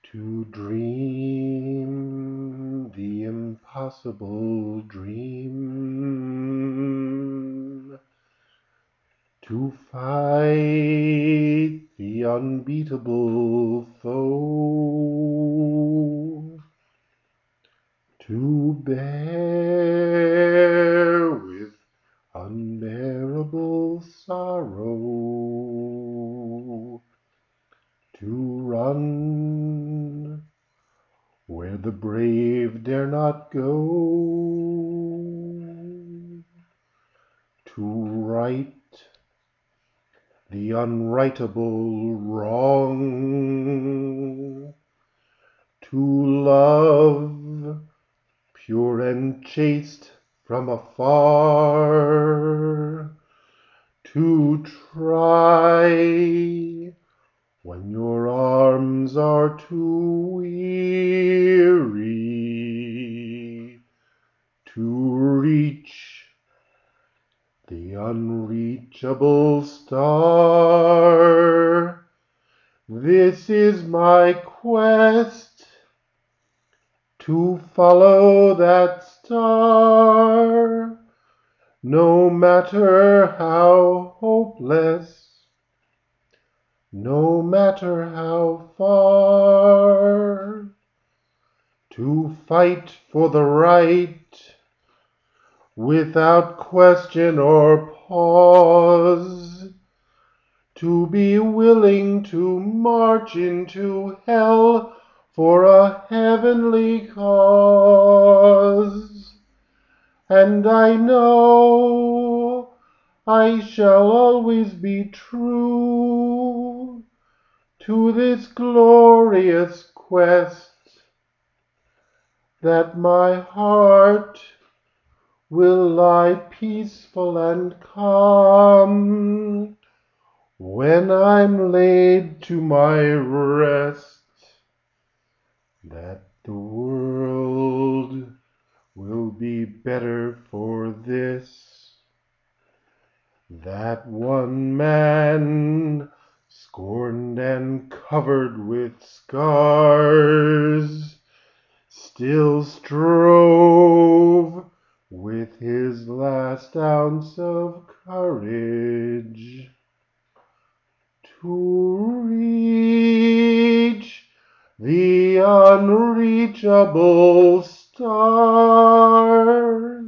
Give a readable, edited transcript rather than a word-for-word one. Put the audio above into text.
To dream the impossible dream, to fight the unbeatable foe, to bear with unbearable sorrow, to run where the brave dare not go, to right the unrightable wrong, to love pure and chaste from afar, to try when your arms are too weary, to reach the unreachable star. This is my quest, to follow that star, no matter how hopeless, no matter how far, to fight for the right without question or pause, to be willing to march into hell for a heavenly cause. And I know I shall always be true to this glorious quest, that my heart will lie peaceful and calm when I'm laid to my rest, that the world will be better for this, that one man, scorned and covered with scars, still strove with his last ounce of courage to reach the unreachable star.